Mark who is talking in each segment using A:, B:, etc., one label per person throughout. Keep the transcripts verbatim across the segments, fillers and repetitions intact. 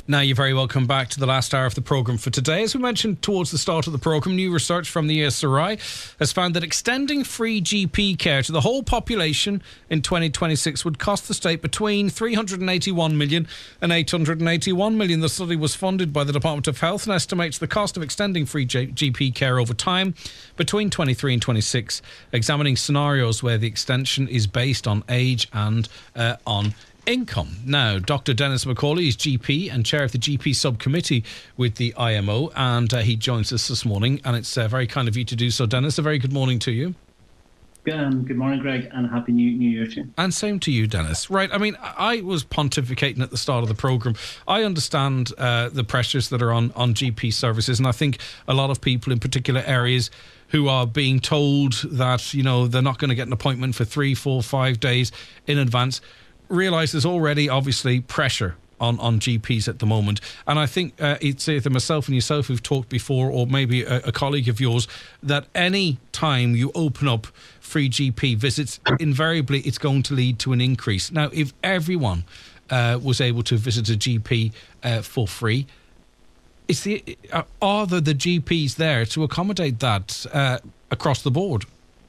A: Now, you're very welcome back to the last hour of the programme for today. As we mentioned towards the start of the programme, new research from the E S R I has found that extending free G P care to the whole population in twenty twenty-six would cost the state between three hundred eighty-one million and eight hundred eighty-one million. The study was funded by the Department of Health and estimates the cost of extending free G P care over time between twenty-three and twenty-six, examining scenarios where the extension is based on age and uh, on income. Now, Doctor Denis McCauley is G P and chair of the G P subcommittee with the I M O, and uh, he joins us this morning, and it's uh, very kind of you to do so. Denis, a very good morning to you.
B: Um, good morning, Greg, and happy new, new year to you.
A: And same to you, Denis. Right, I mean, I was pontificating at the start of the programme. I understand uh, the pressures that are on, on G P services, and I think a lot of people in particular areas who are being told that, you know, they're not going to get an appointment for three, four, five days in advance, realise there's already obviously pressure on, on G Ps at the moment. And I think uh, it's either myself and yourself who've talked before, or maybe a, a colleague of yours, that any time you open up free G P visits, invariably it's going to lead to an increase. Now, if everyone uh, was able to visit a G P uh, for free, is the, uh, are there the G Ps there to accommodate that uh, across the board?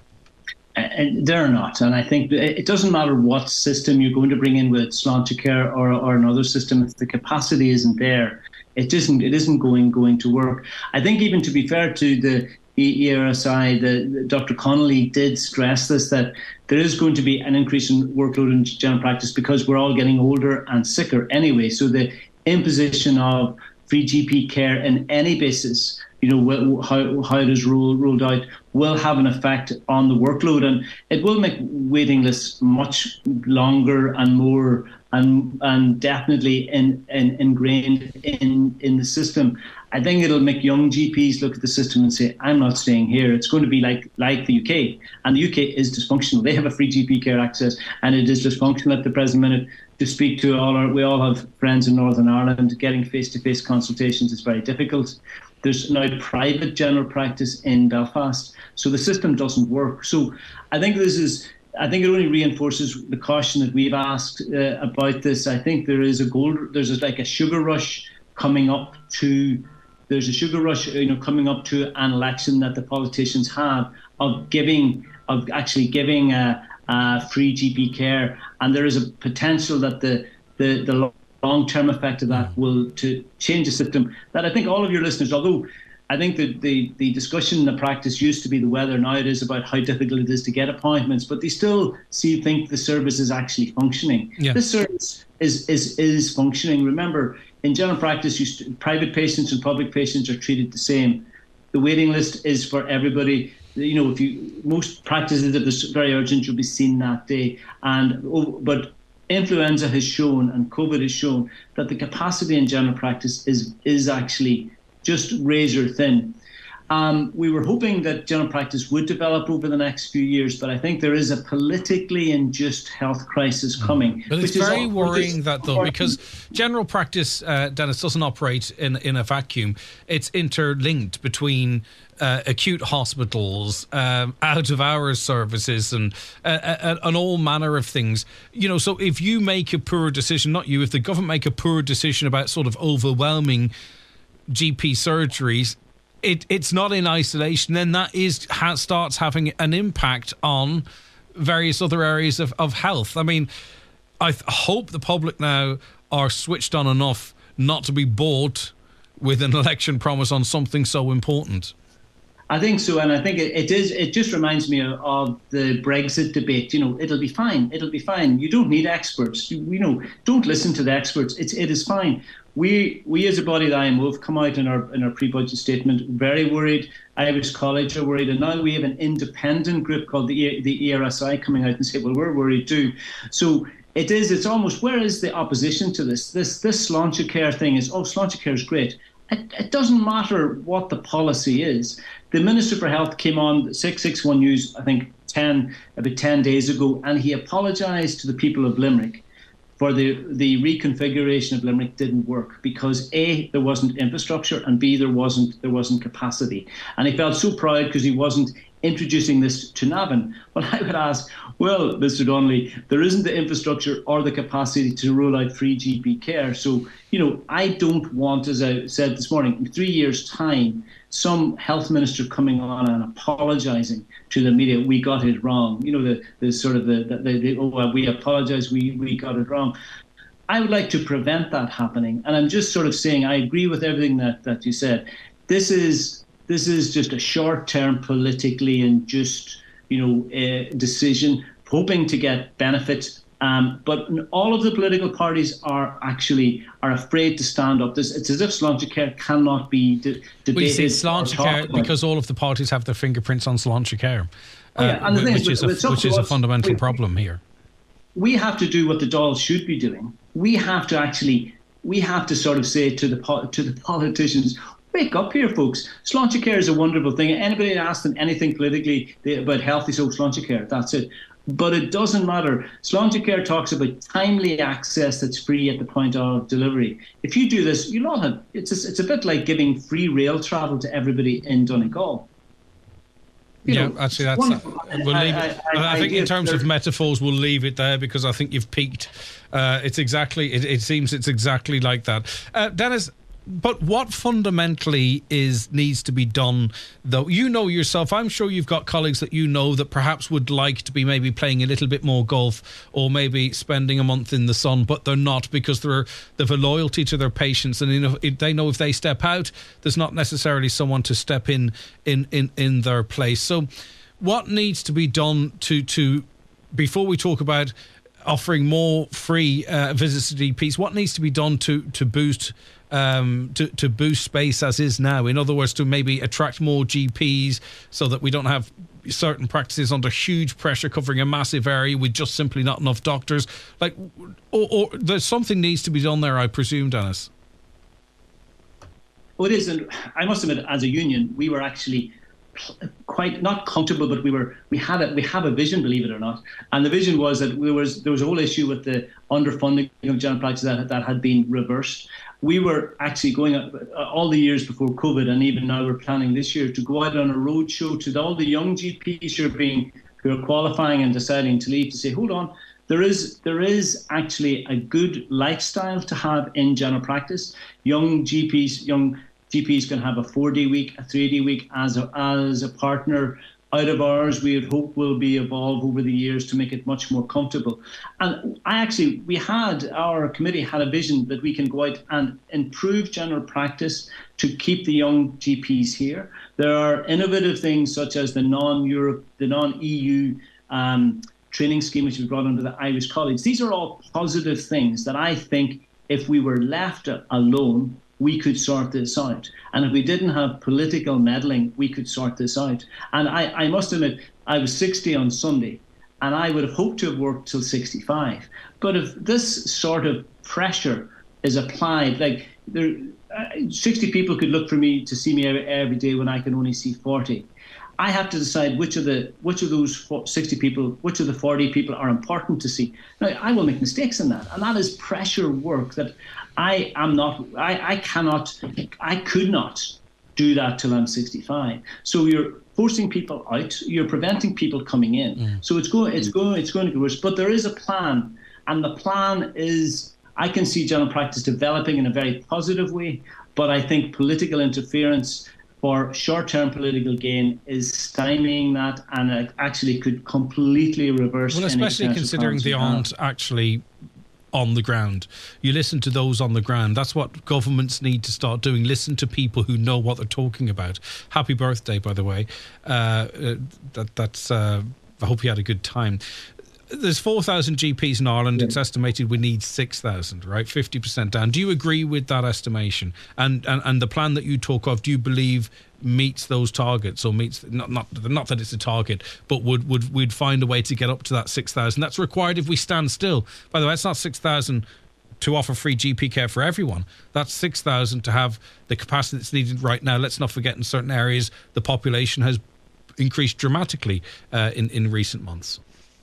B: And they're not, and I think it doesn't matter what system you're going to bring in, with Sláintecare or or another system. If the capacity isn't there, it isn't it isn't going going to work. I think, even to be fair to the E R S I, the, the Doctor Connolly did stress this, that there is going to be an increase in workload in general practice because we're all getting older and sicker anyway. So the imposition of free G P care in any basis, you know, how how it is ruled, ruled out, will have an effect on the workload, and it will make waiting lists much longer and more and and definitely in, in, ingrained in, in the system. I think it'll make young G Ps look at the system and say, I'm not staying here. It's going to be like like the U K, and the U K is dysfunctional. They have a free G P care access, and it is dysfunctional at the present minute. To speak to all our, we all have friends in Northern Ireland. Getting face-to-face consultations is very difficult. There's now private general practice in Belfast, so the system doesn't work. So I think this is, I think it only reinforces the caution that we've asked uh, about this. I think there is a gold, there's a, like a sugar rush coming up to, there's a sugar rush, you know, coming up to an election that the politicians have of giving, of actually giving a, a free G P care, and there is a potential that the the the long-term effect of that will to change the system. That I think all of your listeners, although I think that the, the discussion in the practice used to be the weather, now it is about how difficult it is to get appointments, but they still see think the service is actually functioning. Yeah. This service is, is, is functioning. Remember, in general practice, you st- private patients and public patients are treated the same. The waiting list is for everybody. You know, if you most practices, if it's very urgent, you'll be seen that day. And oh, but influenza has shown and COVID has shown that the capacity in general practice is is actually just razor thin. Um, we were hoping that general practice would develop over the next few years, but I think there is a politically induced health crisis coming.
A: But it's very worrying that, though, because general practice, uh, Denis, doesn't operate in, in a vacuum. It's interlinked between uh, acute hospitals, um, out-of-hours services, and uh, uh, and all manner of things. You know, so if you make a poor decision, not you, if the government make a poor decision about sort of overwhelming G P surgeries, It, it's not in isolation, then that is ha, starts having an impact on various other areas of, of health. I mean, I th- hope the public now are switched on enough not to be bored with an election promise on something so important.
B: I think so, and I think it, it is. It just reminds me of, of the Brexit debate. You know, it'll be fine. It'll be fine. You don't need experts. You, you know, don't listen to the experts. It's it is fine. We we as a body, the I M O, have come out in our in our pre-budget statement very worried. Irish College are worried, and now we have an independent group called the the E R S I coming out and say, well, we're worried too. So it is. It's almost, where is the opposition to this? This this Sláintecare thing is, oh, Sláintecare is great. It, it doesn't matter what the policy is. The Minister for Health came on six sixty-one News, I think, ten about ten days ago, and he apologised to the people of Limerick for the, the reconfiguration of Limerick didn't work because A, there wasn't infrastructure, and B, there wasn't there wasn't capacity. And he felt so proud because he wasn't introducing this to Navan. Well, I would ask, well, Mister Donnelly, there isn't the infrastructure or the capacity to roll out free G P care. So, you know, I don't want, as I said this morning, in three years' time, some health minister coming on and apologising to the media, we got it wrong. You know, the, the sort of the, the, the, the oh, well, we apologise, we, we got it wrong. I would like to prevent that happening. And I'm just sort of saying, I agree with everything that, that you said. This is this is just a short-term politically induced, you know, uh, decision, hoping to get benefits. Um, but all of the political parties are actually are afraid to stand up. This, it's as if Sláintecare cannot be de- debated.
A: We see Sláintecare because all of the parties have their fingerprints on Sláintecare, uh,
B: oh, yeah. and the
A: which,
B: thing
A: is,
B: is,
A: a, which is a fundamental
B: we,
A: problem here.
B: We have to do what the Dáil should be doing. We have to actually, we have to sort of say to the to the politicians, wake up here, folks. Sláintecare is a wonderful thing. Anybody asks them anything politically about health, they say, oh, Sláintecare, that's it. But it doesn't matter. Sláintecare talks about timely access that's free at the point of delivery. If you do this, you'll all have, it's a, it's a bit like giving free rail travel to everybody in Donegal.
A: You yeah, know, actually, that's. Uh, we'll leave
B: I,
A: it.
B: I, I,
A: I think,
B: I
A: in terms of metaphors, we'll leave it there because I think you've peaked. Uh, it's exactly. It, it seems it's exactly like that, uh, Denis. But what fundamentally is needs to be done, though? You know yourself. I'm sure you've got colleagues that you know that perhaps would like to be maybe playing a little bit more golf or maybe spending a month in the sun, but they're not because they're they've a loyalty to their patients, and you know, they know if they step out, there's not necessarily someone to step in in in, in their place. So, what needs to be done to to before we talk about offering more free uh, visits to G Ps? What needs to be done to to boost? Um, to, to boost space as is now? In other words, to maybe attract more G Ps so that we don't have certain practices under huge pressure covering a massive area with just simply not enough doctors. Like, or, or there's something needs to be done there, I presume, Denis.
B: Well, it is, and I must admit, as a union, we were actually quite not comfortable, but we were we had a we have a vision, believe it or not, and the vision was that there was there was a whole issue with the underfunding of general practice that that had been reversed. We were actually going uh, all the years before COVID, and even now we're planning this year to go out on a roadshow to all the young G Ps who are being who are qualifying and deciding to leave to say, hold on, there is there is actually a good lifestyle to have in general practice. Young G Ps, young G Ps can have a four-day week, a three-day week as a as a partner. Out of ours, we would hope will be evolved over the years to make it much more comfortable. And I actually, we had, our committee had a vision that we can go out and improve general practice to keep the young G Ps here. There are innovative things such as the non-Europe, the non-E U um, training scheme which we brought under the Irish College. These are all positive things that I think if we were left alone, we could sort this out. And if we didn't have political meddling, we could sort this out. And I, I must admit, I was sixty on Sunday, and I would have hoped to have worked till sixty-five. But if this sort of pressure is applied, like there, uh, sixty people could look for me to see me every, every day when I can only see forty. I have to decide which of the which of those sixty people, which of the forty people are important to see. Now, I will make mistakes in that, and that is pressure work that I am not, I, I cannot, I could not do that till I'm sixty-five. So you're forcing people out, you're preventing people coming in. Mm. So it's going, it's going, it's going to get worse. But there is a plan, and the plan is, I can see general practice developing in a very positive way, but I think political interference for short-term political gain is stymieing that, and it actually could completely reverse.
A: Well, especially considering they aren't actually on the ground. You listen to those on the ground. That's what governments need to start doing. Listen to people who know what they're talking about. Happy birthday, by the way. Uh, that that's. Uh, I hope you had a good time. There's four thousand G Ps in Ireland. Yeah. It's estimated we need six thousand, right? fifty percent down. Do you agree with that estimation? And, and and the plan that you talk of, do you believe meets those targets, or meets, not not not that it's a target, but would would we'd find a way to get up to that six thousand? That's required if we stand still. By the way, it's not six thousand to offer free G P care for everyone. That's six thousand to have the capacity that's needed right now. Let's not forget, in certain areas, the population has increased dramatically uh, in, in recent months.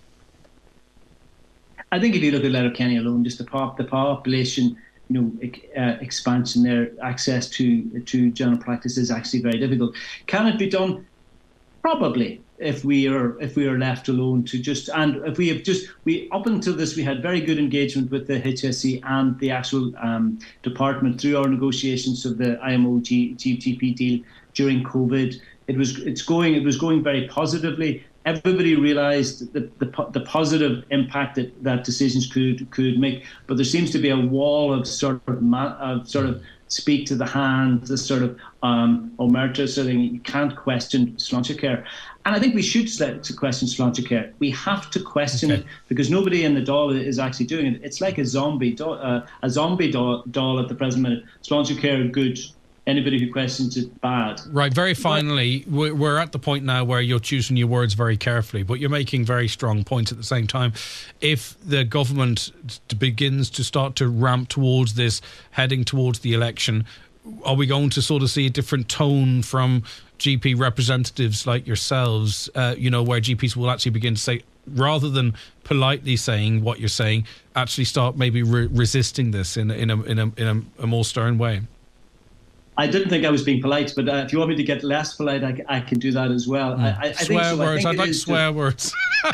B: I think if you look at Letterkenny alone, just the pop, the population, you know, uh, expansion there, access to to general practice is actually very difficult. Can it be done? Probably, if we are if we are left alone to just, and if we have just we up until this we had very good engagement with the H S E and the actual um, department through our negotiations of the I M O G P deal during COVID. It was it's going it was going very positively. Everybody realised the, the the positive impact that, that decisions could could make, but there seems to be a wall of sort of ma- of sort of speak to the hand, the sort of um, omerta, so you can't question Sláintecare. And I think we should to question Sláintecare. We have to question okay. it because nobody in the Dáil is actually doing it. It's like a zombie doll, uh, a zombie doll, doll at the present minute. Sláintecare good. Anybody who questions it, bad. Right,
A: very finally, we're at the point now where you're choosing your words very carefully, but you're making very strong points at the same time. If the government begins to start to ramp towards this, heading towards the election, are we going to sort of see a different tone from G P representatives like yourselves, uh, you know, where G Ps will actually begin to say, rather than politely saying what you're saying, actually start maybe re- resisting this in, in, a, in, a, in a, a more stern way?
B: I didn't think I was being polite, but uh, if you want me to get less polite, I, I can do that as well. Mm. I, I, I
A: swear
B: think so.
A: words.
B: I
A: I'd like swear that, words.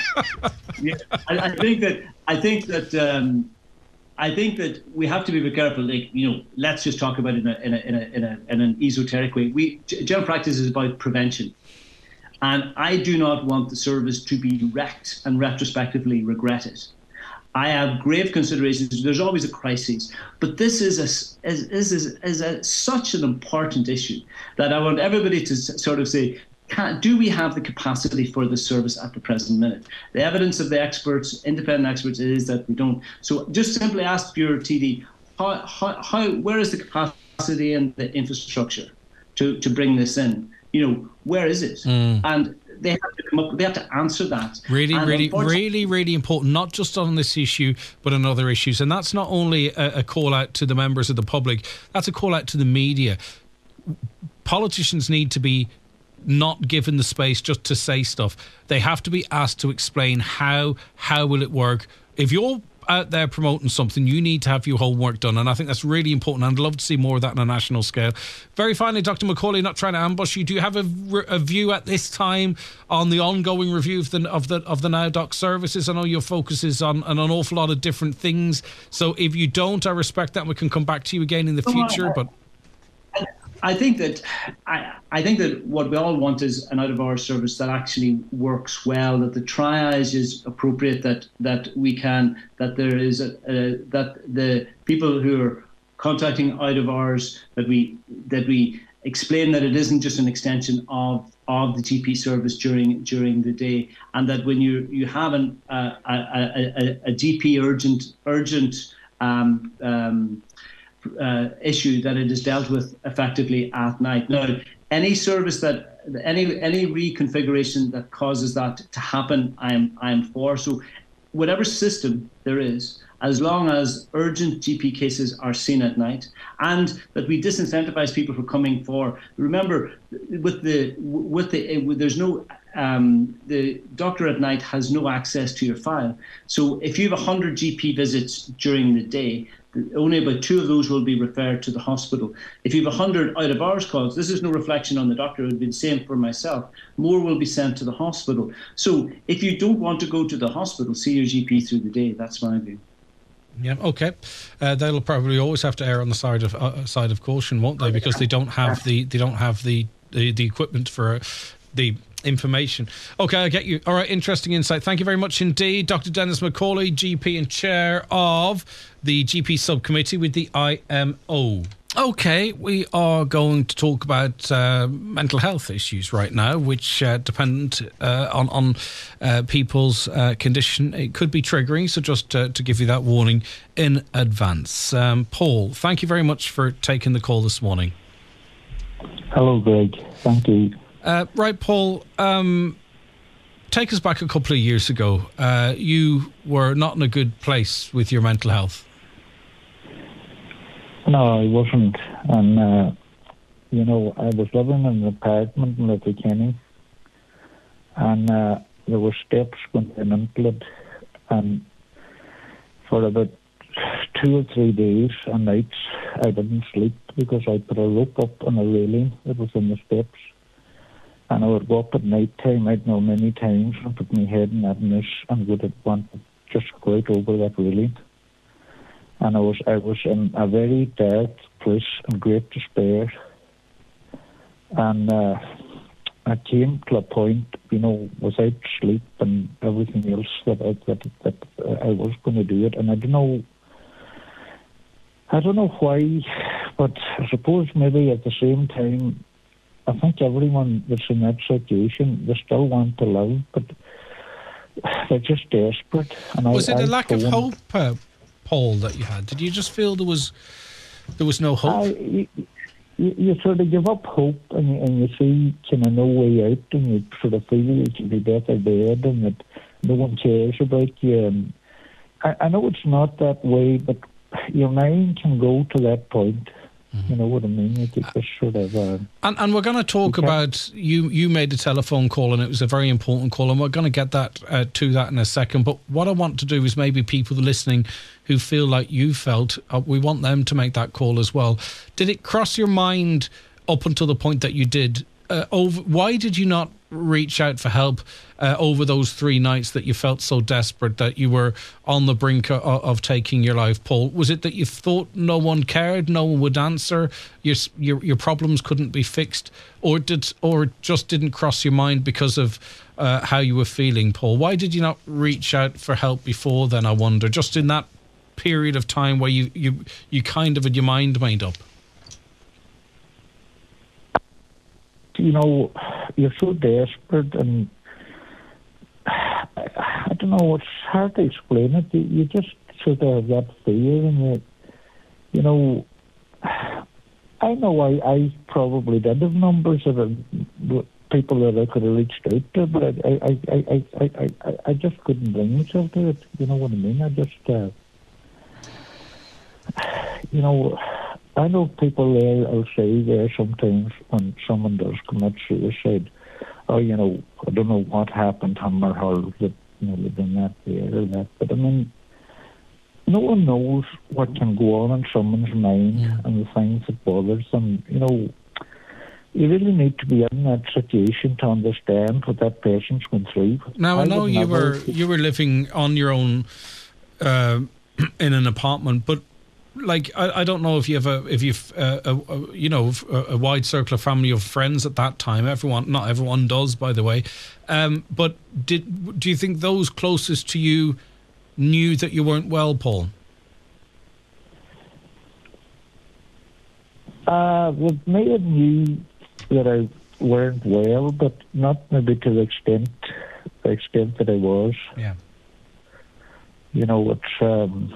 B: yeah, I, I think that I think that um, I think that we have to be very careful. Like, you know, let's just talk about it in a in a in a in, a, in an esoteric way. We general practice is about prevention, and I do not want the service to be wrecked and retrospectively regret it. I have grave considerations. There's always a crisis, but this is a, is, is, is, is a, such an important issue that I want everybody to sort of say, can, do we have the capacity for the service at the present minute? The evidence of the experts, independent experts, is that we don't. So just simply ask your T D, how, how, how, where is the capacity and the infrastructure to, to bring this in? You know, where is it? Mm. And they have to come up, they have to answer that.
A: Really, and really, really, really important, not just on this issue, but on other issues. And that's not only a, a call out to the members of the public, that's a call out to the media. Politicians need to be not given the space just to say stuff. They have to be asked to explain how, how will it work. If you're out there promoting something, you need to have your homework done, and I think that's really important, and I'd love to see more of that on a national scale. Very finally, Doctor Macaulay, not trying to ambush you, do you have a, a view at this time on the ongoing review of the of the of the NowDoc services? I know your focus is on, on an awful lot of different things, so if you don't, I respect that, and we can come back to you again in the future. But
B: I think that I, I think that what we all want is an out-of-hours service that actually works well, that the triage is appropriate, that that we can, that there is a, a that the people who are contacting out-of-hours, that we that we explain that it isn't just an extension of of the G P service during during the day, and that when you you have an uh, a, a, a, a G P urgent urgent um, um, Uh, issue, that it is dealt with effectively at night. Now, any service that any any reconfiguration that causes that to happen, I am I am for. So, whatever system there is, as long as urgent G P cases are seen at night, and that we disincentivize people for coming for. Remember, with the with the with, there's no. Um, the doctor at night has no access to your file. So if you have one hundred G P visits during the day, only about two of those will be referred to the hospital. If you have one hundred out-of-hours calls, this is no reflection on the doctor, it would be the same for myself, more will be sent to the hospital. So if you don't want to go to the hospital, see your G P through the day. That's my view.
A: Yeah, okay. Uh, they'll probably always have to err on the side of uh, side of caution, won't they? Because they don't have the they don't have the the, the equipment for uh, the information. Okay, I get you. All right, interesting insight. Thank you very much indeed. Doctor Denis Macaulay, G P and chair of the G P subcommittee with the I M O. Okay, we are going to talk about uh, mental health issues right now, which uh, depend uh, on, on uh, people's uh, condition. It could be triggering, so just uh, to give you that warning in advance. Um, Paul, thank you very much for taking the call this morning.
C: Hello, Greg. Thank you.
A: Uh, right, Paul, um, take us back a couple of years ago. Uh, you were not in a good place with your mental health.
C: No, I wasn't. And, uh, you know, I was living in an apartment in Letterkenny, and uh, there were steps going into it, and for about two or three days and nights, I didn't sleep because I put a rope up on a railing that was in the steps. And I would go up at night time, I'd know many times, and put my head in that noose and would have wanted just go out over that railing. And I was I was in a very dark place in great despair. And uh, I came to a point, you know, without sleep and everything else, that I, that, that I was going to do it. And I don't know, I don't know why, but I suppose maybe at the same time, I think everyone that's in that situation, they still want to live, but they're just desperate. And
A: was
C: I,
A: it a
C: I
A: lack
C: phoned,
A: of hope, uh, Paul, that you had? Did you just feel there was there was no hope?
C: I, you, you, you sort of give up hope, and you, and you see kind of no way out, and you sort of feel you should be better dead, and that no one cares about you. And I, I know it's not that way, but your mind can go to that point. You know what I mean? It just sort of. Uh,
A: and and we're going to talk
C: okay.
A: about you. You made a telephone call, and it was a very important call, and we're going to get that uh, to that in a second. But what I want to do is maybe people listening who feel like you felt, uh, we want them to make that call as well. Did it cross your mind up until the point that you did? Uh, over, why did you not reach out for help uh, over those three nights that you felt so desperate that you were on the brink of, of taking your life, Paul? Was it that you thought no one cared, no one would answer, your your, your problems couldn't be fixed, or did or it just didn't cross your mind because of uh, how you were feeling, Paul? Why did you not reach out for help before then, I wonder, just in that period of time where you, you, you kind of had your mind made up?
C: You know, you're so desperate, and I, I don't know, it's hard to explain it. You, you just sort of have that fear, and you, you know, I know I, I probably did have numbers of people that I could have reached out to, but I, I, I, I, I, I, I just couldn't bring myself to it. You know what I mean? I just, uh, you know, I know people there will say there sometimes when someone does commit suicide, oh, you know, I don't know what happened to him or her, that, you know, they've been that there or that. But I mean, no one knows what can go on in someone's mind yeah. and the things that bothers them. You know, you really need to be in that situation to understand what that person's going through.
A: Now, I, I know you
C: never...
A: were you were living on your own uh, in an apartment, but like I, I don't know if you have a if you've uh, a, a, you know a, a wide circle of family of friends at that time. Everyone, not everyone does, by the way. Um, but did do you think those closest to you knew that you weren't well, Paul?
C: Uh, well, me and knew that I weren't well, but not maybe to the extent the extent that I was.
A: Yeah.
C: You know, it's. Um,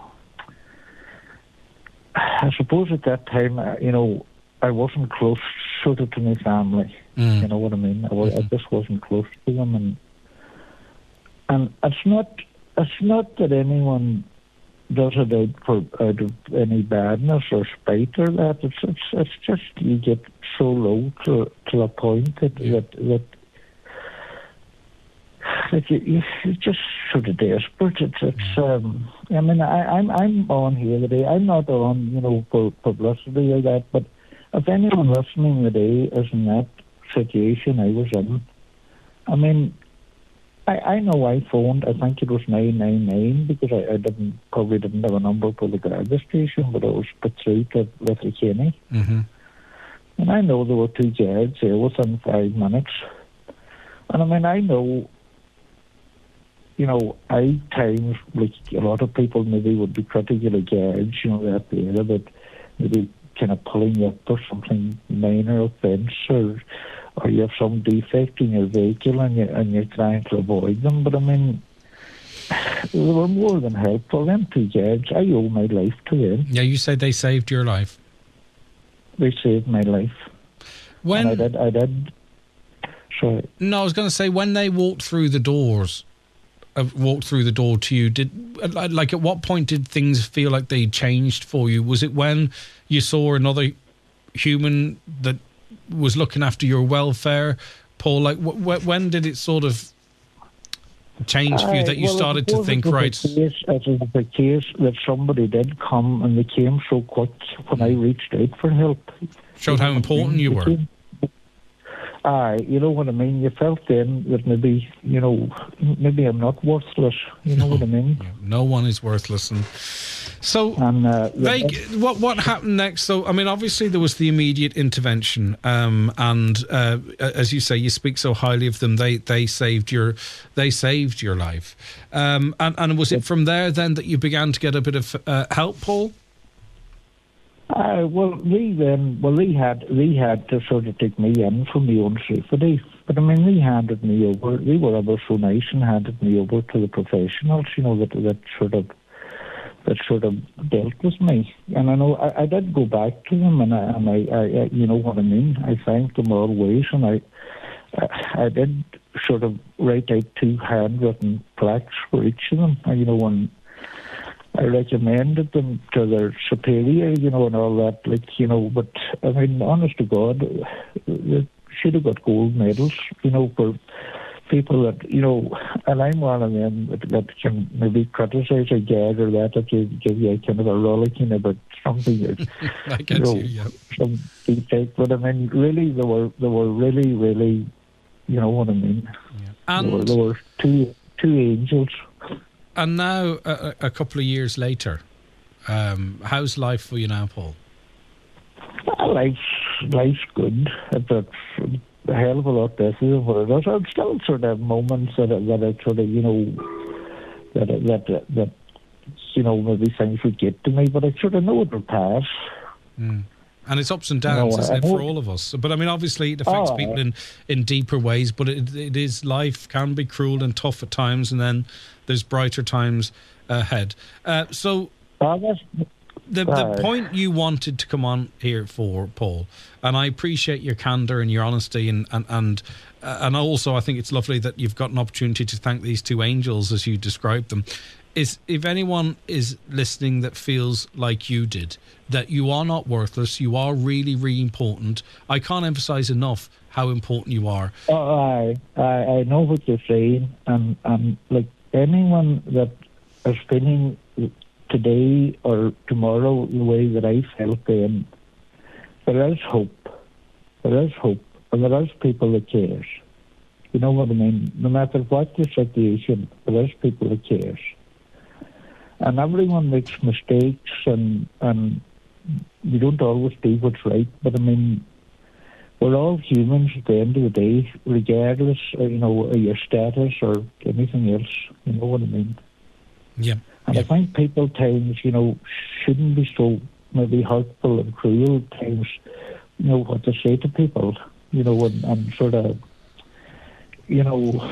C: I suppose at that time, you know, I wasn't close sort of to my family. Mm. You know what I mean? I, was, mm-hmm. I just wasn't close to them, and and it's not it's not that anyone does it out for out of any badness or spite or that. It's it's it's just you get so low to to a point that yeah. that that. That you, you're just sort of desperate. It's, it's um, I mean, I, I'm I'm on here today. I'm not on, you know, for publicity or that. But if anyone listening today is in that situation I was in, I mean, I, I know I phoned. I think it was nine nine nine because I, I didn't probably didn't have a number for the Garda station, but I was put through to Letterkenny.
A: Mm-hmm. And
C: I know there were two guards there within five minutes. And I mean, I know. You know, I times, like a lot of people maybe would be critical of guards, you know, that there, but maybe kind of pulling you up for something minor offence, or or you have some defect in your vehicle and, you, and you're trying to avoid them. But I mean, they were more than helpful. Them two guards, I owe my life to them.
A: Yeah, you said they saved your life.
C: They saved my life.
A: When
C: and I did, I did. Sorry.
A: No, I was going to say, when they walked through the doors, uh, walked through the door to you, did like at what point did things feel like they changed for you? Was it when you saw another human that was looking after your welfare, Paul? Like, wh- wh- when did it sort of change for you that you
C: well,
A: started to think, right?
C: Case, it was the case that somebody did come and they came so quick when I reached out for help.
A: Showed how important you were.
C: Aye, you know what I mean? You felt then that maybe, you know, maybe I'm not worthless. You know what I mean?
A: Yeah, no one is worthless. And so,
C: and, uh,
A: they, what what happened next? So, I mean, obviously there was the immediate intervention, um, and uh, as you say, you speak so highly of them. They they saved your they saved your life. Um, and and was it from there then that you began to get a bit of uh, help, Paul?
C: Uh, well, we then, well, they had, they had to sort of take me in for my own safety. But I mean, they handed me over. They were ever so nice and handed me over to the professionals, you know, that that sort of that sort of dealt with me. And I know I, I did go back to them, and I, and I, I, you know what I mean. I thanked them always, and I, I, I did sort of write out two handwritten plaques for each of them, you know, and I recommended them to their superior, you know, and all that, like, you know, but, I mean, honest to God, they should have got gold medals, you know, for people that, you know, and I'm one of them that, that can maybe criticise a gag or that, that you give you a kind of a rollicking about something that,
A: I get
C: you know,
A: you, yeah.
C: some defect, but I mean, really, they were, they were really, really, you know what I mean?
A: Yeah. And
C: there were, there were two, two angels.
A: And now, a, a couple of years later, um, how's life for you now, Paul?
C: Well, life's, life's good. It's a hell of a lot better than what it was. I still sort of have moments that, that I sort of, you know, that, that, that, that, you know, maybe things would get to me, but I sort of know it will pass.
A: Mm. And it's ups and downs,
C: you know,
A: isn't it, for all of us? But I mean, obviously, it affects
C: oh,
A: people in, in deeper ways. But it, it is life can be cruel and tough at times, and then there's brighter times ahead. Uh, so,
C: oh, that's,
A: the the point you wanted to come on here for, Paul, and I appreciate your candour and your honesty, and and and, uh, and also I think it's lovely that you've got an opportunity to thank these two angels as you described them. Is if anyone is listening that feels like you did, that you are not worthless, you are really, really important. I can't emphasise enough how important you are.
C: Oh, I, I, I know what you're saying, and, and like anyone that is feeling today or tomorrow the way that I felt then, there is hope. There is hope, and there is people that cares. You know what I mean? No matter what the situation, there is people that cares. And everyone makes mistakes, and and we don't always do what's right. But I mean, we're all humans at the end of the day, regardless, of, you know, of your status or anything else. You know what I mean?
A: Yeah.
C: And
A: yeah.
C: I think people at times, you know, shouldn't be so maybe hurtful and cruel at times. You know what to say to people. You know, and, and sort of, you know,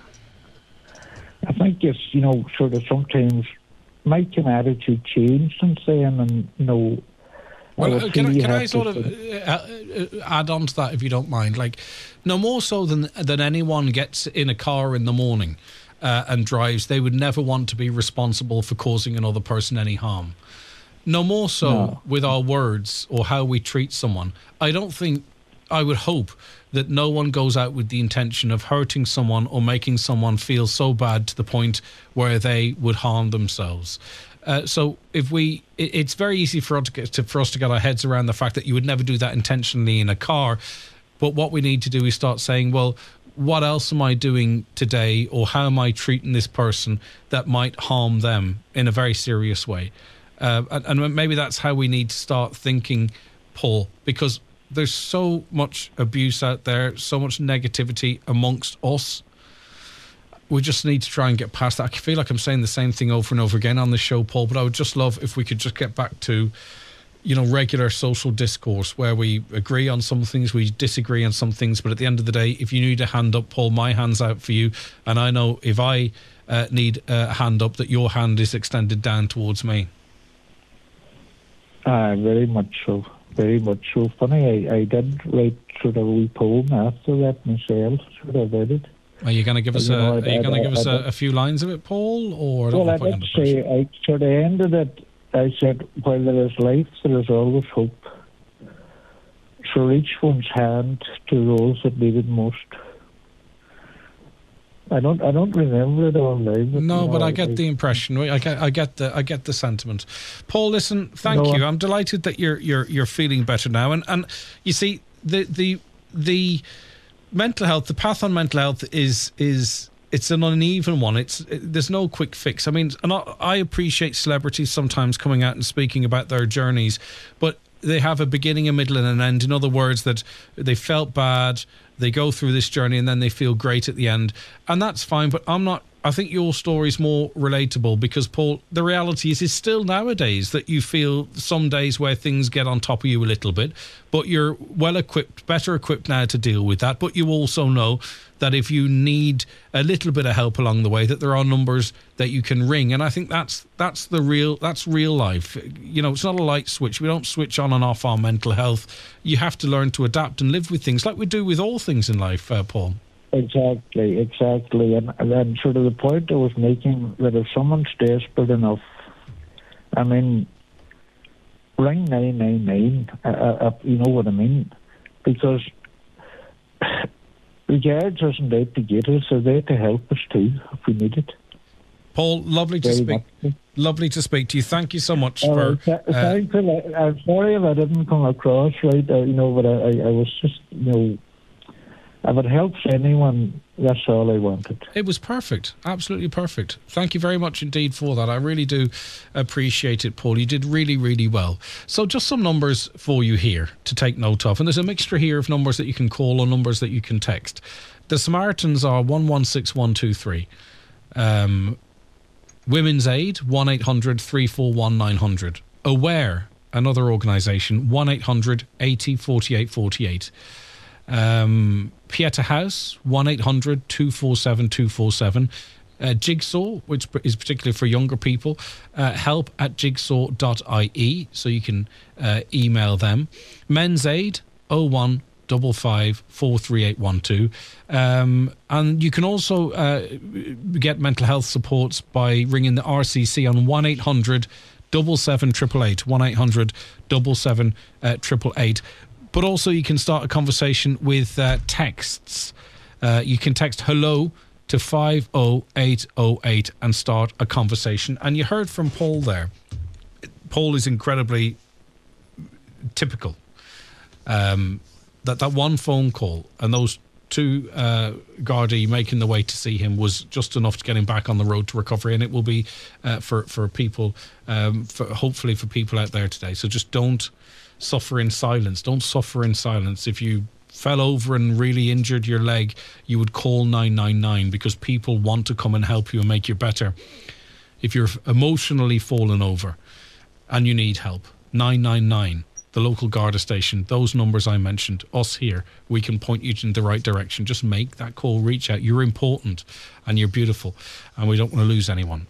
C: I think it's, you know, sort of sometimes. My kind of attitude changed since then, and you know.
A: Well,
C: I
A: can I, can I sort
C: to,
A: of uh, add on to that, if you don't mind? Like, no more so than than anyone gets in a car in the morning uh, and drives, they would never want to be responsible for causing another person any harm. No more so
C: no.
A: with our words or how we treat someone. I don't think. I would hope that no one goes out with the intention of hurting someone or making someone feel so bad to the point where they would harm themselves. Uh, so if we, it, it's very easy for us, to get, to, for us to get our heads around the fact that you would never do that intentionally in a car. But what we need to do is start saying, well, what else am I doing today, or how am I treating this person that might harm them in a very serious way? Uh, and, and maybe that's how we need to start thinking, Paul, because there's so much abuse out there, so much negativity amongst us. We just need to try and get past that. I feel like I'm saying the same thing over and over again on the show, Paul, but I would just love if we could just get back to, you know, regular social discourse where we agree on some things, we disagree on some things, but at the end of the day, if you need a hand up, Paul, my hand's out for you. And I know if I uh, need a hand up, that your hand is extended down towards me.
C: Ah, uh, very much so. Very much so. Funny, I, I did write sort of a wee poem after that myself, sort of about it.
A: Are you going to give us
C: you
A: a?
C: know,
A: Are you going to give us
C: I,
A: a, a few lines of it, Paul? Or
C: well, I did say I sort of ended it. I said, "While there is life, there is always hope. So reach one's hand to those that need it most." I don't. I don't remember it all now. But
A: no, but
C: know,
A: I get
C: I,
A: the impression. I get. I get the. I get the sentiment. Paul, listen. Thank
C: no,
A: you. I'm delighted that you're you're you're feeling better now. And and you see the the the mental health, the path on mental health is is it's an uneven one. It's it, there's no quick fix. I mean, and I, I appreciate celebrities sometimes coming out and speaking about their journeys, but they have a beginning, a middle, and an end. In other words, that they felt bad, they go through this journey, and then they feel great at the end, and that's fine. But I'm not. I think your story's more relatable because, Paul, the reality is, is still nowadays that you feel some days where things get on top of you a little bit, but you're well equipped, better equipped now to deal with that. But you also know that if you need a little bit of help along the way, that there are numbers that you can ring. And I think that's that's the real that's real life. You know, it's not a light switch. We don't switch on and off our mental health. You have to learn to adapt and live with things like we do with all things in life, uh, Paul.
C: Exactly, exactly. And, and then sort of the point I was making, that if someone's desperate enough, I mean, ring nine nine nine, uh, uh, you know what I mean? Because the guards isn't out to get us, they're there to help us too, if we need it.
A: Paul, lovely to
C: Very
A: speak.
C: much.
A: Lovely to speak to you. Thank you so much
C: Uh,
A: for...
C: th-
A: Uh,
C: thanks a lot. I'm sorry if I didn't come across right, uh, you know, but I, I, I was just, you know, if it helps anyone, that's all I wanted.
A: It was perfect. Absolutely perfect. Thank you very much indeed for that. I really do appreciate it, Paul. You did really, really well. So just some numbers for you here to take note of. And there's a mixture here of numbers that you can call or numbers that you can text. The Samaritans are one one six one two three. Um, Women's Aid, one eight hundred three four one nine hundred. Aware, another organisation, one eight hundred eighty forty-eight forty-eight. Um, Pieta House, one eight hundred two four seven two four seven. Uh, Jigsaw, which is particularly for younger people, uh, help at jigsaw dot I E, so you can uh, email them. Men's Aid, oh one five five four three eight one two. Um, and you can also uh, get mental health supports by ringing the R C C on one eight hundred seven seven eight eight eight, one eight hundred seven seven eight eight eight. But also you can start a conversation with uh, texts. Uh, you can text hello to five oh eight oh eight and start a conversation. And you heard from Paul there. Paul is incredibly typical. Um, that, that one phone call and those two uh, Gardaí making the way to see him was just enough to get him back on the road to recovery. And it will be uh, for, for people, um, for hopefully for people out there today. So just don't suffer in silence. Don't suffer in silence. If you fell over and really injured your leg, you would call nine nine nine because people want to come and help you and make you better. If you're emotionally fallen over and you need help, nine nine nine, the local Garda station, those numbers I mentioned, us here, we can point you in the right direction. Just make that call, reach out. You're important and you're beautiful and we don't want to lose anyone.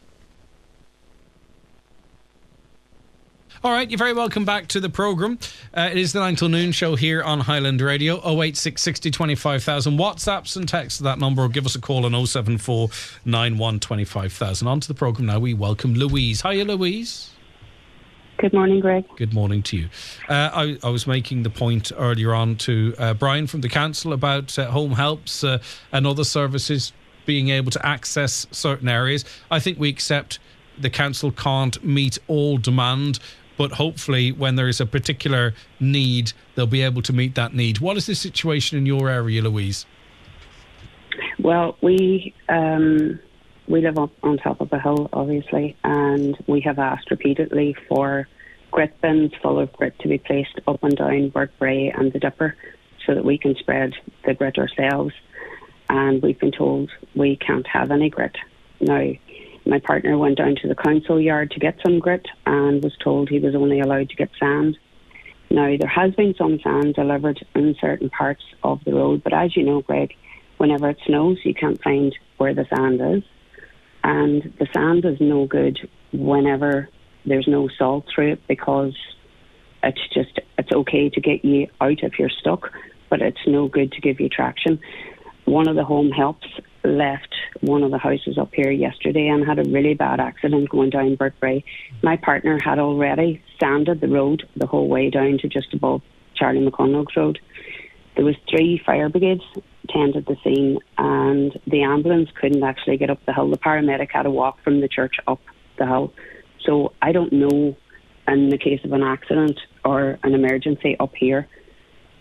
A: All right, you're very welcome back to the programme. Uh, it is the nine till noon show here on Highland Radio. oh eight six sixty twenty-five thousand. WhatsApps and texts to that number or give us a call on oh seven four nine one twenty-five thousand. On to the programme now. We welcome Louise. Hiya, Louise.
D: Good morning, Greg.
A: Good morning to you. Uh, I, I was making the point earlier on to uh, Brian from the council about uh, home helps uh, and other services being able to access certain areas. I think we accept the council can't meet all demand, but hopefully when there is a particular need, they'll be able to meet that need. What is the situation in your area, Louise?
D: Well, we um, we live up on top of a hill, obviously, and we have asked repeatedly for grit bins full of grit to be placed up and down Burke Bray and the Dipper so that we can spread the grit ourselves. And we've been told we can't have any grit. Now, my partner went down to the council yard to get some grit and was told he was only allowed to get sand. Now, there has been some sand delivered in certain parts of the road, but as you know, Greg, whenever it snows, you can't find where the sand is. And the sand is no good whenever there's no salt through it because it's just, it's okay to get you out if you're stuck, but it's no good to give you traction. One of the home helps left one of the houses up here yesterday and had a really bad accident going down Burke Bray. My partner had already sanded the road the whole way down to just above Charlie McConaughey's Road. There was three fire brigades tended the scene and the ambulance couldn't actually get up the hill. The paramedic had to walk from the church up the hill. So I don't know in the case of an accident or an emergency up here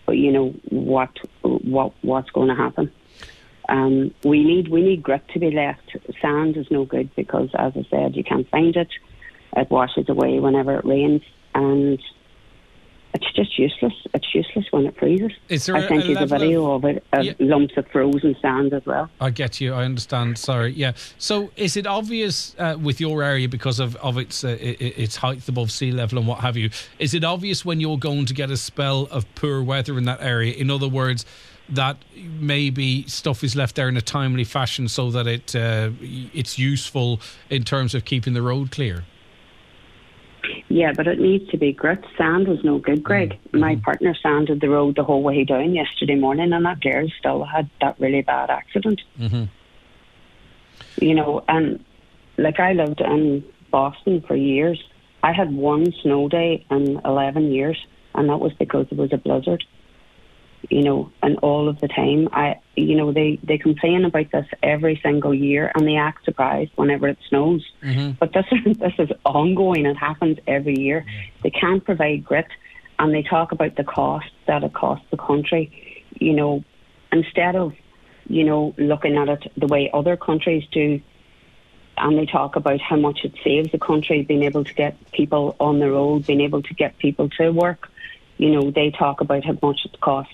D: but you know what what what's going to happen. Um, we need we need grit to be left. Sand is no good because, as I said, you can't find it. It washes away whenever it rains, and it's just useless. It's useless when it freezes.
A: Is there
D: I sent
A: a
D: you the video
A: of,
D: of it, of
A: yeah.
D: lumps of frozen sand as well.
A: I get you. I understand. Sorry. Yeah. So, is it obvious uh, with your area because of of its uh, its height above sea level and what have you? Is it obvious when you're going to get a spell of poor weather in that area? In other words, that maybe stuff is left there in a timely fashion so that it uh, it's useful in terms of keeping the road clear.
D: Yeah, but it needs to be grit. Sand was no good, Greg. Mm-hmm. My partner sanded the road the whole way down yesterday morning, and that girl still had that really bad accident.
A: Mm-hmm.
D: You know, and like I lived in Boston for years. I had one snow day in eleven years, and that was because it was a blizzard. You know, and all of the time, I, you know, they, they complain about this every single year, and they act surprised whenever it snows.
A: Mm-hmm.
D: But this is this is ongoing. It happens every year. Yeah. They can't provide grit, and they talk about the cost that it costs the country. You know, instead of, you know, looking at it the way other countries do, and they talk about how much it saves the country, being able to get people on the road, being able to get people to work. You know, they talk about how much it costs,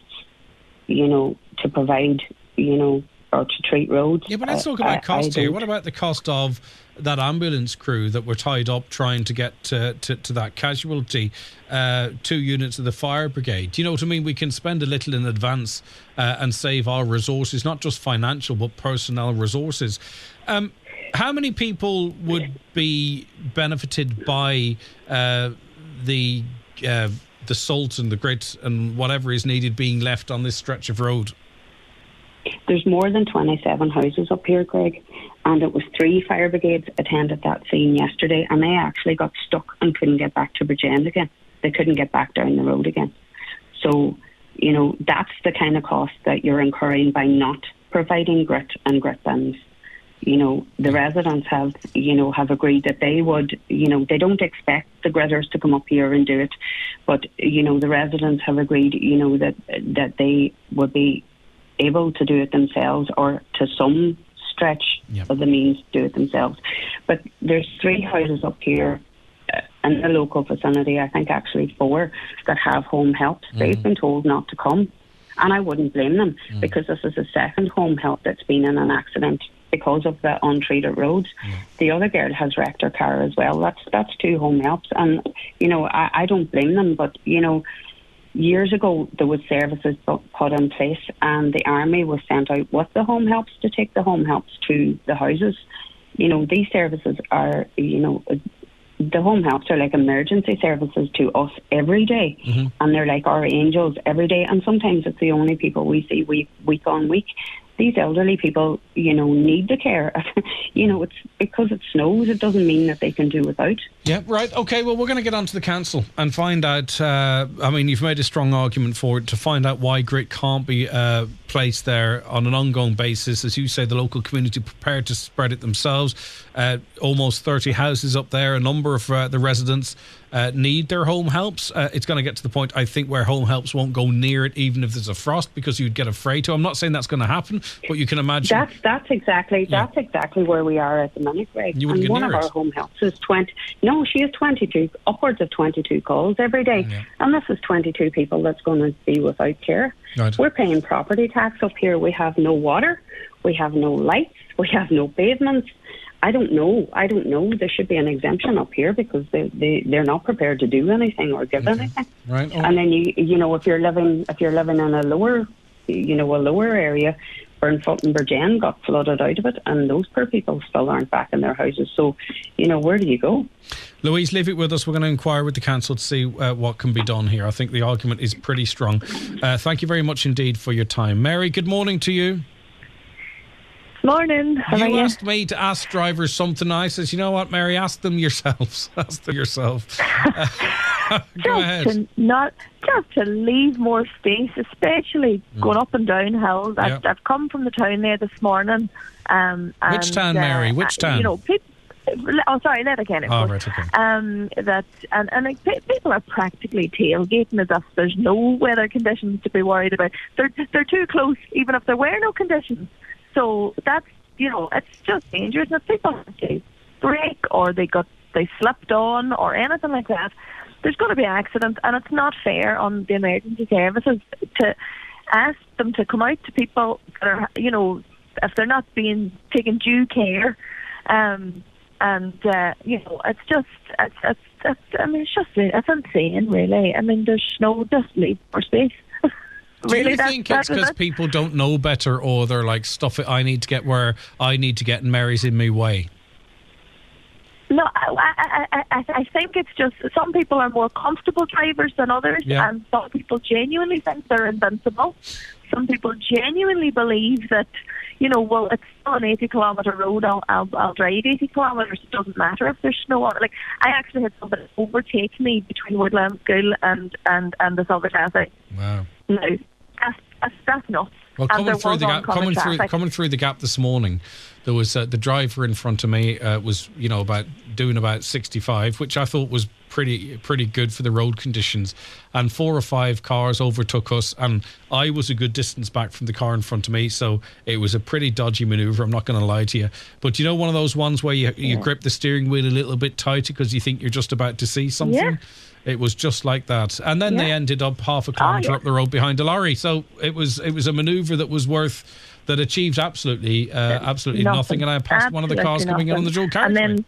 D: you know, to provide, you know, or to treat roads.
A: Yeah, but let's talk about I, cost I here. What about the cost of that ambulance crew that were tied up trying to get to, to, to that casualty, uh, two units of the fire brigade? Do you know what I mean? We can spend a little in advance uh, and save our resources, not just financial, but personnel resources. Um, how many people would be benefited by uh, the... Uh, the salt and the grit and whatever is needed being left on this stretch of road?
D: There's more than twenty-seven houses up here, Greg, and it was three fire brigades attended that scene yesterday, and they actually got stuck and couldn't get back to Bridgend again. They couldn't get back down the road again. So, you know, that's the kind of cost that you're incurring by not providing grit and grit bins. You know, the residents have, you know, have agreed that they would, you know, they don't expect the gritters to come up here and do it, but, you know, the residents have agreed, you know, that that they would be able to do it themselves, or to some stretch yep. of the means do it themselves. But there's three houses up here in the local vicinity, I think actually four, that have home help. Mm. They've been told not to come, and I wouldn't blame them mm. because this is the second home help that's been in an accident because of the untreated roads. Yeah. The other girl has wrecked her car as well. That's that's two home helps. And, you know, I, I don't blame them. But, you know, years ago there was services put in place, and the army was sent out with the home helps to take the home helps to the houses. You know, these services are, you know, the home helps are like emergency services to us every day. Mm-hmm. And they're like our angels every day. And sometimes it's the only people we see week, week on week. These elderly people, you know, need the care. You know, it's because it snows, it doesn't mean that they can do without.
A: Yeah, right. Okay, well, we're going to get onto the council and find out, uh, I mean, you've made a strong argument for it, to find out why grit can't be uh, placed there on an ongoing basis. As you say, the local community prepared to spread it themselves. Uh, almost thirty houses up there. A number of uh, the residents uh, need their home helps. Uh, it's going to get to the point, I think, where home helps won't go near it, even if there's a frost, because you'd get afraid to. I'm not saying that's going to happen, but you can imagine.
D: That's that's exactly yeah. that's exactly where we are at the minute, Greg.
A: You wouldn't
D: and
A: get
D: one
A: near
D: of
A: it.
D: Our home helps is twenty. No, she has twenty-two, upwards of twenty-two calls every day, yeah. and this is twenty-two people that's going to be without care.
A: Right.
D: We're paying property tax up here. We have no water, we have no lights, we have no pavements. I don't know. I don't know. There should be an exemption up here because they, they, they're not prepared to do anything or give okay. anything.
A: Right. Oh.
D: And then you you know if you're living if you're living in a lower you know a lower area, Burnfoot and Bridgend got flooded out of it, and those poor people still aren't back in their houses. So, you know, where do you go?
A: Louise, leave it with us. We're going to inquire with the council to see uh, what can be done here. I think the argument is pretty strong. Uh, thank you very much indeed for your time. Mary, good morning to you.
E: Morning. How
A: you
E: are you?
A: asked me to ask drivers something. I says, you know what, Mary, ask them yourselves. Ask them yourself. Uh, go ahead.
E: To not just to leave more space, especially mm. going up and down hills. I've,
A: yep.
E: I've come from the town there this morning. Um, and,
A: Which town, Mary?
E: Uh,
A: Which town?
E: You know, people, oh, sorry, Letterkenny.
A: Oh, right, okay.
E: Um, that and and like, pe- people are practically tailgating as if there's no weather conditions to be worried about. They're they're too close, even if there were no conditions. So that's you know, it's just dangerous. And if people they break or they got they slipped on or anything like that, there's going to be accidents, and it's not fair on the emergency services to ask them to come out to people that are, you know, if they're not being taken due care. Um, and, uh, you know, it's just, it's, it's, it's, I mean, it's just, it's insane, really. I mean, there's no, just leave more space.
A: Do
E: really,
A: you think it's because it. people don't know better, or they're like, stuff it, I need to get where I need to get and Mary's in my way?
E: No, I, I, I, I think it's just some people are more comfortable drivers than others,
A: yeah.
E: and some people genuinely think they're invincible. Some people genuinely believe that, you know, well, it's still an eighty kilometre road, I'll, I'll, I'll drive eighty kilometres, it doesn't matter if there's snow on it. Like, I actually had somebody overtake me between Woodland School and, and, and the Silver Classic.
A: Wow.
E: No, that's, that's, that's nuts.
A: Well, coming through the gap, coming through, coming through the gap this morning, there was uh, the driver in front of me uh, was, you know, about doing about sixty-five, which I thought was pretty pretty good for the road conditions. And four or five cars overtook us, and I was a good distance back from the car in front of me, so it was a pretty dodgy manoeuvre. I'm not going to lie to you, but you know, one of those ones where you you yeah. grip the steering wheel a little bit tighter because you think you're just about to see something. Yeah. It was just like that, and then yeah. they ended up half a kilometre oh, yeah. up the road behind a lorry. So it was it was a manoeuvre that was worth, that achieved absolutely uh, absolutely nothing. nothing. And I passed absolutely one of the cars nothing. coming in on the dual carriageway.
E: And then,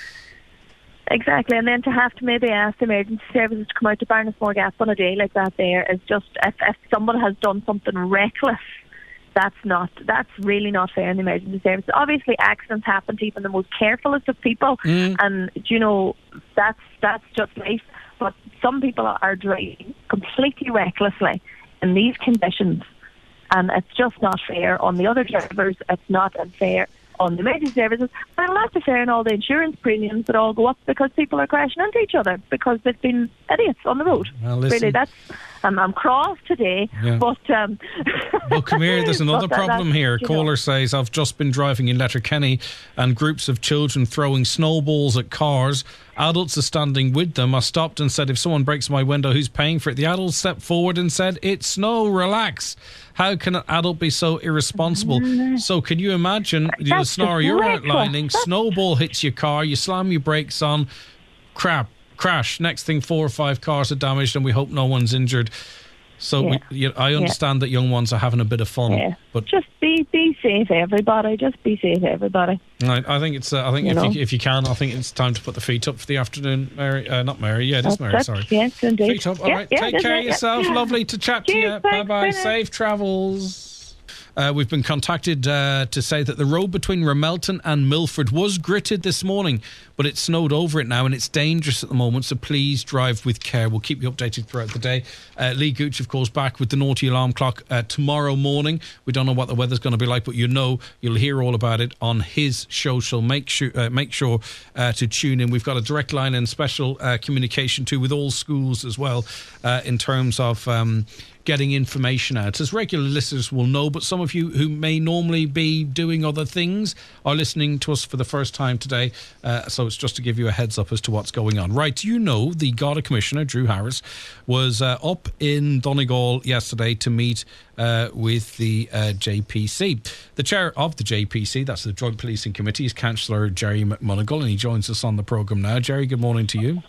E: exactly, and then to have to maybe ask the emergency services to come out to Barnesmore Gap on a day like that, there is just, if, if someone has done something reckless, that's not, that's really not fair in the emergency services. Obviously, accidents happen to even the most carefulest of people, mm. and you know, that's that's just life. But some people are driving completely recklessly in these conditions, and it's just not fair on the other drivers. It's not unfair on the emergency services, and it's not fair on all the insurance premiums that all go up because people are crashing into each other because they've been idiots on the road.
A: Well, listen,
E: really, that's um, I'm cross today, yeah. but um,
A: well, come here. There's another that, problem here. Caller know. says, I've just been driving in Letterkenny, and groups of children throwing snowballs at cars. Adults are standing with them. I stopped and said, if someone breaks my window, who's paying for it? The adults stepped forward and said, it's snow, relax. How can an adult be so irresponsible? Mm. So can you imagine the scenario you're outlining? Snowball hits your car, you slam your brakes on, crap, crash. Next thing, four or five cars are damaged, and we hope no one's injured. So yeah. we, you, I understand yeah. that young ones are having a bit of fun,
E: yeah.
A: but
E: just be be safe, everybody. Just be safe, everybody.
A: I, I think it's. Uh, I think you if know. you if you can, I think it's time to put the feet up for the afternoon, Mary. Uh, not Mary. Yeah, it is Mary.
E: That's
A: sorry.
E: It. Yes, indeed.
A: Feet up. All
E: yeah,
A: right.
E: Yeah,
A: Take care
E: it,
A: of yourself.
E: Yeah.
A: Lovely to chat
E: Cheers,
A: to you. Bye bye. Safe travels. Uh, we've been contacted uh, to say that the road between Ramelton and Milford was gritted this morning, but it's snowed over it now and it's dangerous at the moment, so please drive with care. We'll keep you updated throughout the day. Uh, Lee Gooch, of course, back with the Naughty Alarm Clock uh, tomorrow morning. We don't know what the weather's going to be like, but you know, you'll hear all about it on his show, so make sure, uh, make sure uh, to tune in. We've got a direct line and special uh, communication too with all schools as well uh, in terms of... Um, getting information out. As regular listeners will know, but some of you who may normally be doing other things are listening to us for the first time today. Uh, so it's just to give you a heads up as to what's going on. Right, you know, the Garda Commissioner, Drew Harris, was uh, up in Donegal yesterday to meet uh, with the uh, J P C. The chair of the J P C, that's the Drug Policing Committee, is Councillor Jerry McMonagle, and he joins us on the programme now. Jerry, good morning to you.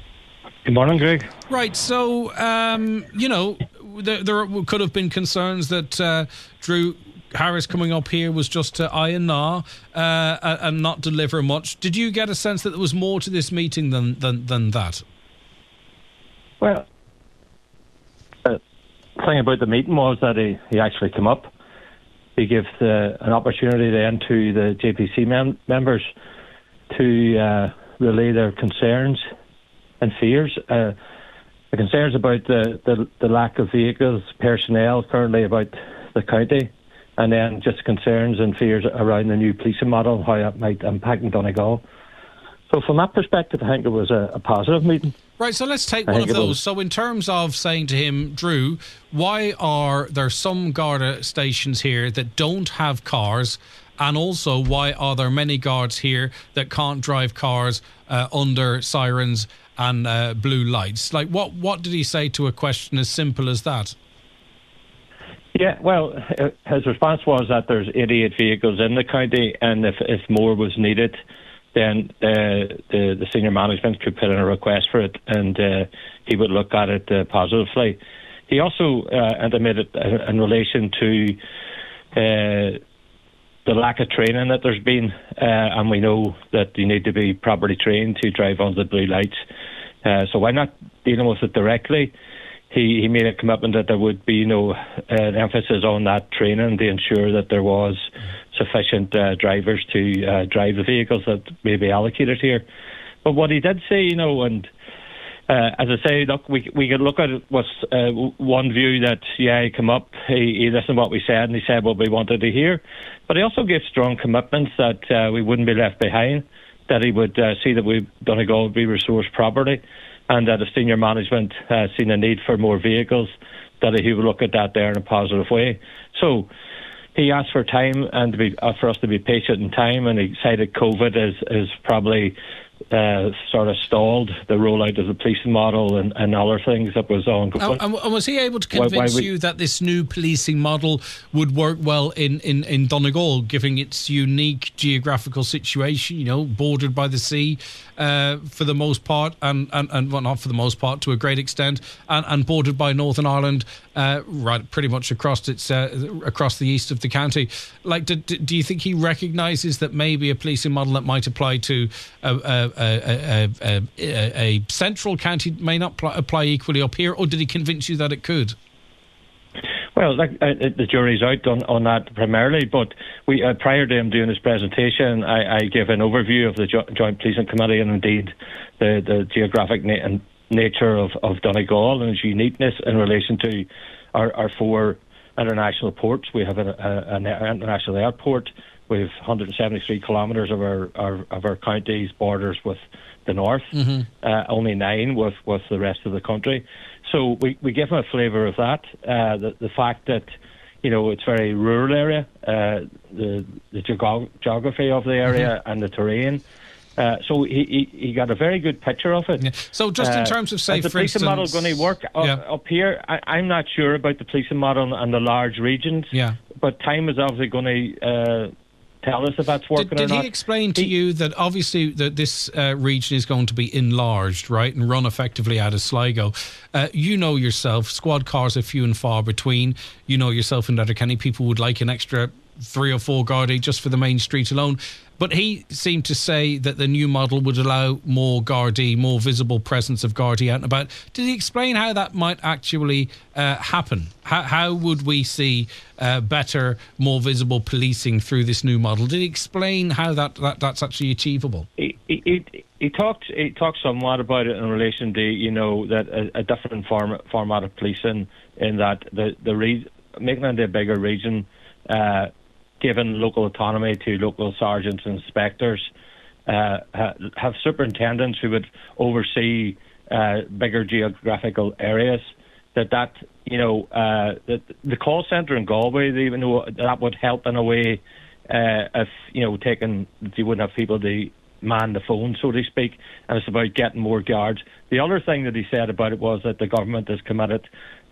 F: Good morning, Greg.
A: Right, so, um, you know, there, there could have been concerns that uh, Drew Harris coming up here was just to aye and nah uh, and not deliver much. Did you get a sense that there was more to this meeting than than, than that?
F: Well, the thing about the meeting was that he, he actually came up. He gave the, an opportunity then to the J P C mem- members to uh, relay their concerns and fears. Uh, the concerns about the, the, the lack of vehicles, personnel currently about the county, and then just concerns and fears around the new policing model, how that might impact in Donegal. So from that perspective, I think it was a, a positive meeting.
A: Right, so let's take I one of those. So in terms of saying to him, Drew, why are there some Garda stations here that don't have cars And also, why are there many guards here that can't drive cars uh, under sirens and uh, blue lights? Like, what, what did he say to a question as simple as that?
F: Yeah, well, his response was that there's eighty-eight vehicles in the county, and if, if more was needed, then uh, the, the senior management could put in a request for it, and uh, he would look at it uh, positively. He also uh, intimated uh, in relation to uh, the lack of training that there's been, uh, and we know that you need to be properly trained to drive under the blue lights. Uh, so why not dealing with it directly? He, he made a commitment that there would be, you know, an emphasis on that training to ensure that there was sufficient uh, drivers to uh, drive the vehicles that may be allocated here. But what he did say, you know, and uh, as I say, look, we we could look at it was uh, one view that, yeah, he come up, he, he listened to what we said, and he said what we wanted to hear. But he also gave strong commitments that uh, we wouldn't be left behind, that he would uh, see that we Donegal would be resourced properly, and that if senior management uh, seen a need for more vehicles, that he would look at that there in a positive way. So he asked for time and to be, uh, for us to be patient in time, and he cited COVID as, as probably uh, sort of stalled the rollout of the policing model and, and other things that was ongoing.
A: And, and was he able to convince
F: why, why we,
A: you that this new policing model would work well in, in, in Donegal, given its unique geographical situation, you know, bordered by the sea uh, for the most part, and, and, and well, not for the most part, to a great extent, and, and bordered by Northern Ireland, uh, right, pretty much across its uh, across the east of the county. Like, do, do you think he recognises that maybe a policing model that might apply to a, a, a, a, a, a central county may not pl- apply equally up here, or did he convince you that it could?
F: Well, like, uh, the jury's out on, on that primarily, but we uh, prior to him doing his presentation, I, I gave an overview of the jo- Joint Policing Committee and indeed the, the geographic na- and nature of, of Donegal and its uniqueness in relation to our, our four international ports. We have an international airport. We have one hundred seventy-three kilometres of our, our of our county's borders with the north, mm-hmm. uh, only nine with, with the rest of the country. So we, we give them a flavour of that. Uh, the, the fact that, you know, it's a very rural area, uh, the the geog- geography of the area mm-hmm. and the terrain. Uh, so he, he he got a very good picture of it.
A: Yeah. So just in terms of, say,
F: uh,
A: for instance...
F: the policing model going to work up,
A: yeah.
F: up here? I, I'm not sure about the policing model and the large regions,
A: yeah.
F: but time is obviously going to... Uh, tell us if that's working
A: did, did
F: or not.
A: Did he explain to
F: he,
A: you that obviously that this uh, region is going to be enlarged, right, and run effectively out of Sligo? Uh, you know yourself, squad cars are few and far between. You know yourself in Letterkenny, people would like an extra three or four Gardaí just for the main street alone. But he seemed to say that the new model would allow more Gardaí, more visible presence of Gardaí out and about. Did he explain how that might actually uh, happen? How, how would we see uh, better, more visible policing through this new model? Did he explain how that, that that's actually achievable?
F: He, he, he talked he talked somewhat about it in relation to, you know, that a, a different form, format of policing, in that the, the re- making it a bigger region, uh, given local autonomy to local sergeants and inspectors, uh, have superintendents who would oversee uh, bigger geographical areas. That that you know uh, that the call centre in Galway, even though that would help in a way, uh, if you know taking if you wouldn't have people to man the phone, so to speak, and it's about getting more guards. The other thing that he said about it was that the government is committed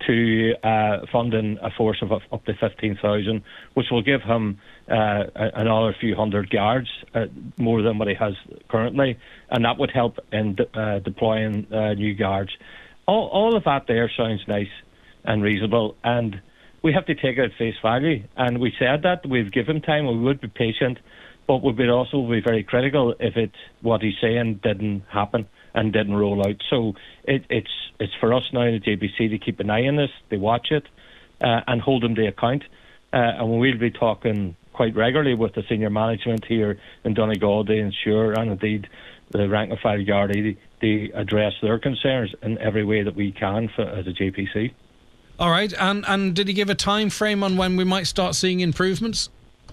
F: to uh, funding a force of up to fifteen thousand, which will give him uh, another few hundred guards, uh, more than what he has currently, and that would help in de- uh, deploying uh, new guards. All, all of that there sounds nice and reasonable, and we have to take it at face value, and we said that, we've given time, we would be patient, but we would also be very critical if it what he's saying didn't happen and didn't roll out. So it, it's it's for us now in the J P C to keep an eye on this, to watch it, uh, and hold them to account. Uh, and we'll be talking quite regularly with the senior management here in Donegal to ensure, and indeed the rank and file Gardaí, to address their concerns in every way that we can for, as a J P C.
A: All right, and, and did he give a time frame on when we might start seeing improvements?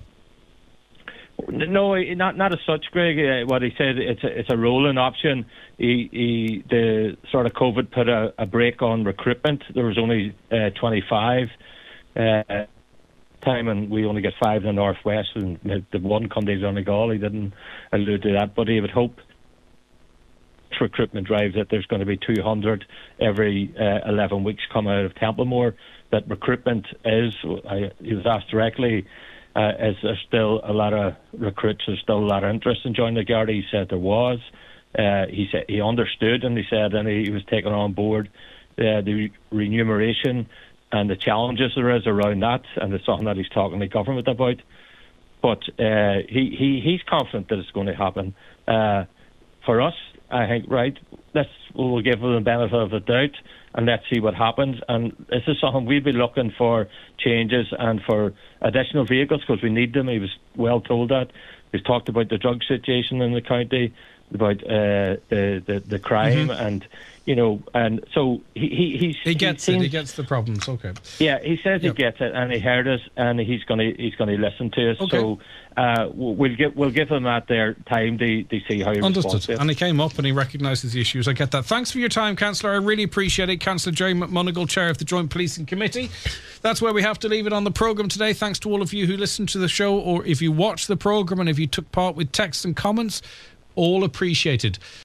F: No, not not as such, Greg. Uh, what he said, it's a, it's a rolling option. He, he the sort of COVID put a, a break on recruitment. There was only uh, twenty-five uh, time, and we only get five in the northwest, and the one Cundy Donegal. He didn't allude to that, but he would hope recruitment drive that there's going to be two hundred every uh, eleven weeks come out of Templemore. That recruitment is, I, he was asked directly, uh, is there still a lot of recruits, there's still a lot of interest in joining the Garda? He said there was. Uh, he said he understood, and he said and he was taking on board uh, the remuneration and the challenges there is around that, and it's something that he's talking to government about. But uh, he, he he's confident that it's going to happen. Uh, for us, I think, right, let's we'll give them the benefit of the doubt and let's see what happens. And this is something we'd be looking for changes and for additional vehicles because we need them. He was well told that. He's talked about the drug situation in the county, about uh, the, the the crime, mm-hmm. and you know, and so he he he's,
A: he gets
F: he seems,
A: it. He gets the problems. Okay.
F: Yeah, he says
A: yep.
F: he gets it, and he heard us, and he's going to he's going to listen to us.
A: Okay.
F: So uh, we'll give we'll give him that their time to to see how he
A: Understood.
F: responds to it.
A: And he came up and he recognises the issues. I get that. Thanks for your time, Councillor. I really appreciate it. Councillor Jerry McMonagle, Chair of the Joint Policing Committee. That's where we have to leave it on the programme today. Thanks to all of you who listened to the show, or if you watched the programme and if you took part with texts and comments. All appreciated.